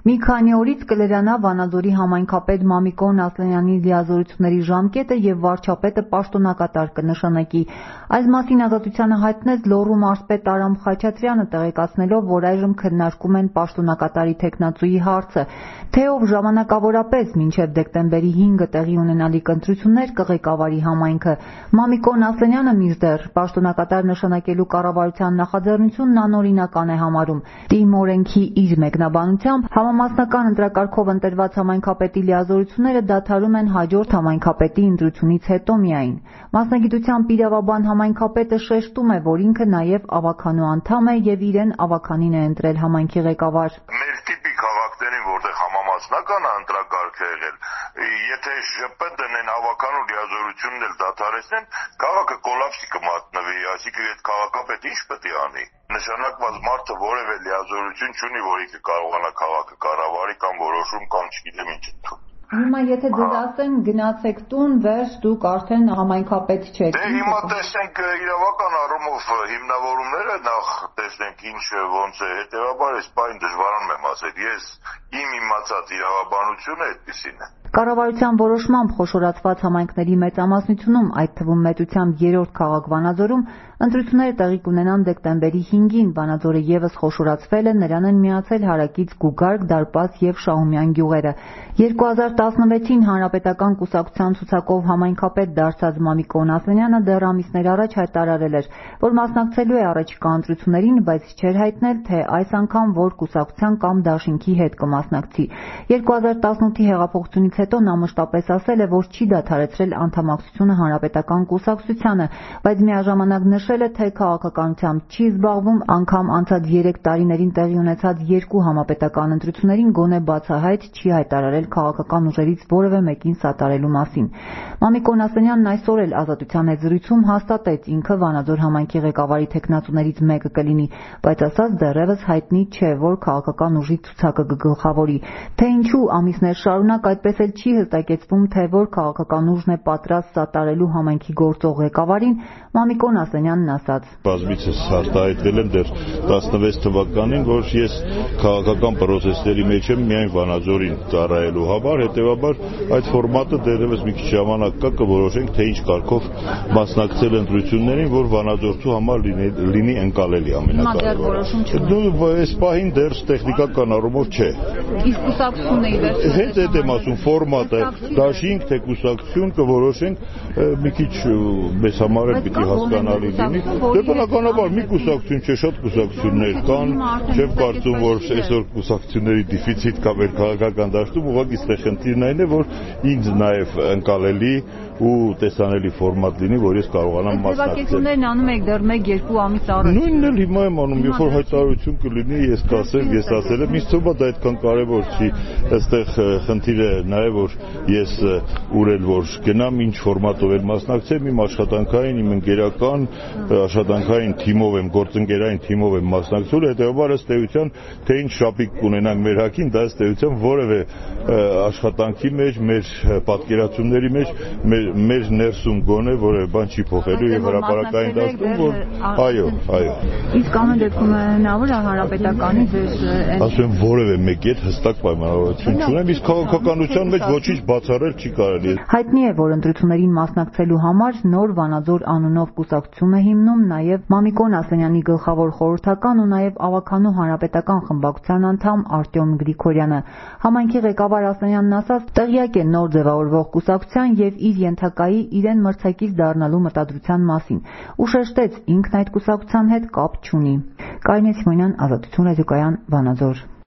Մի քանի օրից կլրանա Վանաձորի համայնքապետ Մամիկոն Ասլանյանի լիազորությունների ժամկետը եւ վարչապետը պաշտոնակատար կնշանակի։ Այս մասին Ազատությանը հայտնեց Լոռու մարզպետ Արամ Խաչատրյանը, տեղեկացնելով, որ այժմ քննարկում են պաշտոնակատարի թեկնածուի հարցը, թե ով ժամանակավորապես մինչև դեկտեմբերի 5-ը տեղի ունենալիք ընտրություններ կղեկավարի համայնքը։ Մամիկոն Ասլանյանը մինչդեռ պաշտոնակատար նշանակելու կառավարության նախաձեռնությունն անօրինական է համարում։ ՏԻՄ օրենքի իր մեկնաբանությամբ համամասնական ընտրակարգով ընտրված համայնքապետի լիազորությունները դադարում են հաջորդ համայնքապետի ընտրությունից հետո միայն։ Մասնագիտությամբ իրավաբան համայնքապետը շեշտում է, որ ինքը նաև ավականու անդամ է եւ իրեն ավականին է ընտրել համայնքի ղեկավար։ Մեր տիպի քաղաքներին, որտեղ համամասնական ընտրակարգ է եղել, եթե ԺՊ դնեն ավականու լիազորությունն էլ դադարեցնեն, քաղաքը կոլապսի կմատնվի, այսինքն այդ քաղաքապետը ինչ պետք է անի։ Նշանակված մարդը որևէ լիազորություն չունի, որ ինքը կարողանա քաղաքը կառավարի կամ որոշում կամ չգիտեմ ինչ ընդունել։ Հիմա եթե ձեզ ասեն գնացեք տուն, վերջ, դուք արդեն համայնքապետ չեք։ Դե հիմա տեսնենք իրավական առումով հիմնավորումները, նախ տեսնենք ինչը ոնց է, հետեւաբար այս բանը դժվարանում եմ ասել։ Ես իմ իմացած իրավաբանությունը այդպեսին է։ Կառավարության որոշմամբ խոշորացված համայնքների մեծամասնությունում, այդ թվում մեծությամբ 3-րդ քաղաք Վանաձորում, ընտրությունները տեղի կունենան դեկտեմբերի 5-ին։ Վանաձորը եւս խոշորացվել է, նրան են միացել Հարակից, Գուգարք, Դարպաց եւ Շահումյան գյուղերը։ 2016-ին Հանրապետական կուսակցության ցուցակով համայնքապետ դարձած Մամիկոն Ասլանյանը դեռ ամիսներ առաջ հայտարարել էր, որ մասնակցելու է առաջիկա ընտրություններին, բայց չէր հայտնել, թե այս անգամ որ կուսակցության կամ դաշինքի հետ կմասնակցի։ 2018-ի հեղափոխությունից հետո նա մշտապես ասել է, որ չի դադարեցրել անդամակցությունը Հանրապետական կուսակցությանը, բայց միաժամանակ նշել է, թե քաղաքականությամբ չի զբաղվում, անգամ անցած 3 տարիներին տեղի ունեցած 2 համապետական ընտրություններին գոնե բացահայտ չի հայտարարել քաղաքական ուժերից որևէ մեկին սատարելու մասին։ Մամիկոն Ասլանյանն այսօր էլ Ազատության հետ զրույցում հաստատեց, ինքը Վանաձոր համայնքի ղեկավարի թեկնածուներից մեկը կլինի, բայց ասաց դեռևս հայտնի չէ, որ քաղաքական ուժի ցուցակը կգլխավորի։ Թե ինչու ամիսներ շարունակ այդպես էլ չի հստակեցվում, թե որ քաղաքական ուժն է պատրաստ սատարելու համայնքի գործող ղեկավարին, Մամիկոն Ասլանյանն ասաց. Բազմիցս արտահայտվել եմ դեռ 16 թվականին, որ ես քաղաքական պրոցեսների մեջ եմ միայն Վանաձորին ծառայելու համար, հետևաբար այդ ֆորմատը դեռևս մի քիչ ժամանակ կա, կորոշենք, թե ինչ կարգով մասնակցել ընտրություններին, որ Վանաձորցու համար լինի ընկալելի ամենակարևորը։ Այս պահին դեռ տեխնիկական առումով չէ։ Իսկ կուսակցությունը ի վերջո հենց այդ եմ ասում, ֆորմատը դաշինք թե կուսակցություն կորոշենք, մի քիչ մեզ համար էլ պիտի հասկանալի լինի։ Դե բնականաբար մի կուսակցություն չէ, շատ կուսակցություններ կան, չեմ կարծում, որ այսօր կուսակցությունների դեֆիցիտ կա մեր քաղաքական դաշտում, ուղղակի այստեղ խնդիրն այն է, որ ինձ նաև ընկալելի ու տեսանելի ֆորմատ լինի, որ ես կարողանամ մասնակցել։ Ձևակերպումներն անում եք դեռ 1-2 ամիս առաջ։ Նույնն էլ հիմա եմ անում, երբ որ հայտարարություն կլինի, ես կասեմ, ես ասել եմ, ինձ թվում է դա այդքան կարևոր չի։ Այստեղ խնդիրը նաև որ ես ուրել որ գնամ ինչ ֆորմատով եմ մասնակցել, իմ աշխատանքային, իմ ընկերական աշխատանքային թիմով եմ, գործընկերային թիմով եմ մասնակցել, հետեւաբար ըստ էության, թե ինչ շապիկ կունենանք մեր հակին, դա ըստ էության որևէ աշխատանքի մեջ, մեր պատկերացումների մեջ մեր ներսում գոնե որևէ բան չի փոխելու եւ հրապարակային դաշտում որ այո։ Իսկ ամեն դեպքում հնարավոր է հանրապետականի ձեզ ասում եմ որևէ մեկի հետ հստակ պայմանավորություն չունեմ, իսկ քաղաքականության մեջ ոչինչ բացառել չի կարելի։ Հայտնի է, որ ընտրություններին մասնակցելու համար նոր Վանաձոր անունով կուսակցություն է հիմնում նաև Մամիկոն Ասլանյանի գլխավոր խորհրդական ու նաև ավականու հանրապետական խմբակցության անդամ Արտյոմ Գրիգորյանը։ Համայնքի ղեկավար Ասլանյանն ասաց, տեղյակ է նոր ձևավորվող կուսակցության եւ իր ենթակայի իրեն մրցակից դառնալու մտադրության մասին ու շեշտեց ինքն այդ կուսակցության հետ կապ չունի։ Կարինե Սիմոնյան, Ազատություն ռադիոկայան, Վանաձոր։